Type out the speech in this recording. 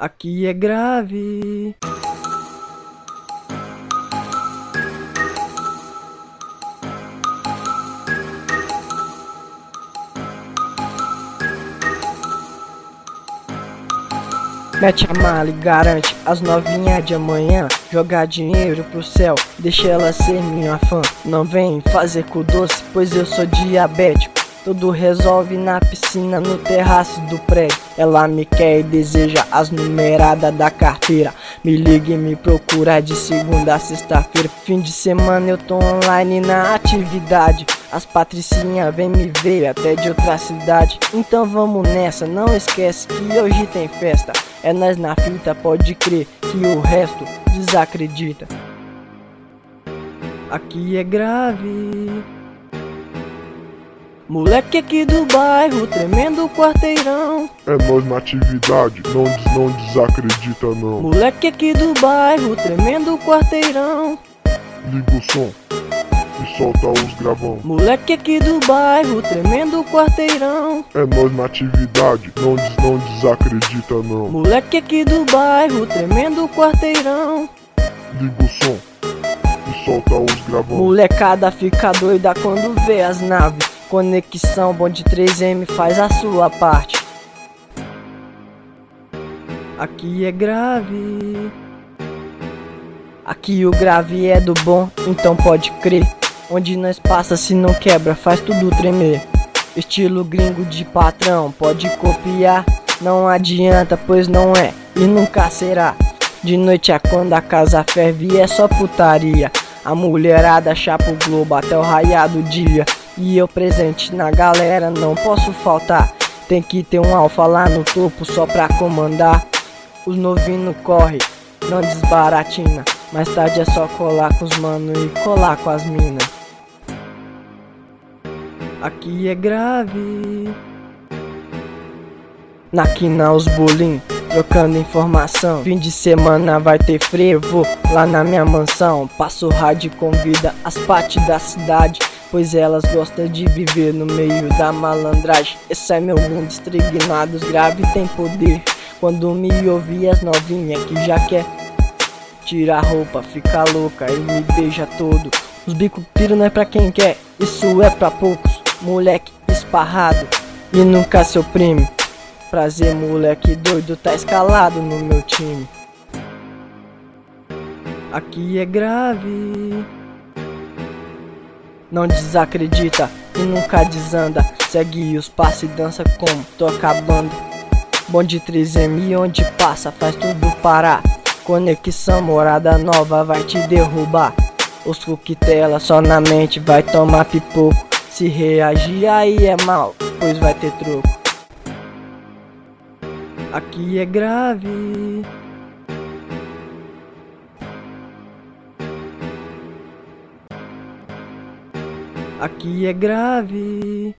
Aqui é grave. Mete a mala e garante as novinhas de amanhã. Jogar dinheiro pro céu, deixa ela ser minha fã. Não vem fazer com doce, pois eu sou diabético. Tudo resolve na piscina, no terraço do prédio. Ela me quer e deseja as numeradas da carteira. Me liga e me procura de segunda a sexta-feira. Fim de semana eu tô online na atividade. As patricinhas vem me ver até de outra cidade. Então vamos nessa, não esquece que hoje tem festa. É nós na fita, pode crer que o resto desacredita. Aqui é grave. Moleque aqui do bairro, tremendo quarteirão. É nós na atividade, não desacredita não. Moleque aqui do bairro, tremendo quarteirão. Liga o som e solta os gravão. Moleque aqui do bairro, tremendo quarteirão. É nós na atividade, não desacredita não. Moleque aqui do bairro, tremendo quarteirão. Liga o som e solta os gravão. Molecada fica doida quando vê as naves. Conexão bonde 3M faz a sua parte. Aqui é grave. Aqui o grave é do bom, então pode crer. Onde nós passa se não quebra, faz tudo tremer. Estilo gringo de patrão, pode copiar. Não adianta, pois não é e nunca será. De noite é quando a casa ferve e é só putaria. A mulherada chapa o globo até o raiar do dia. E eu presente na galera, não posso faltar. Tem que ter um alfa lá no topo só pra comandar. Os novinhos corre, não desbaratina. Mais tarde é só colar com os mano e colar com as minas. Aqui é grave. Na quina os bolim, trocando informação. Fim de semana vai ter frevo lá na minha mansão. Passo rádio e convida as partes da cidade, pois elas gostam de viver no meio da malandragem. Esse é meu mundo, estrignados, grave tem poder. Quando me ouvir as novinhas que já quer tira a roupa, fica louca e me beija todo. Os bicos tiro não é pra quem quer, isso é pra poucos. Moleque esparrado e nunca se oprime. Prazer, moleque doido, tá escalado no meu time. Aqui é grave. Não desacredita e nunca desanda. Segue os passos e dança como toca a banda. Bonde 3M onde passa faz tudo parar. Conexão morada nova vai te derrubar. Os coquetelas só na mente vai tomar pipoco. Se reagir aí é mal, pois vai ter troco. Aqui é grave. Aqui é grave.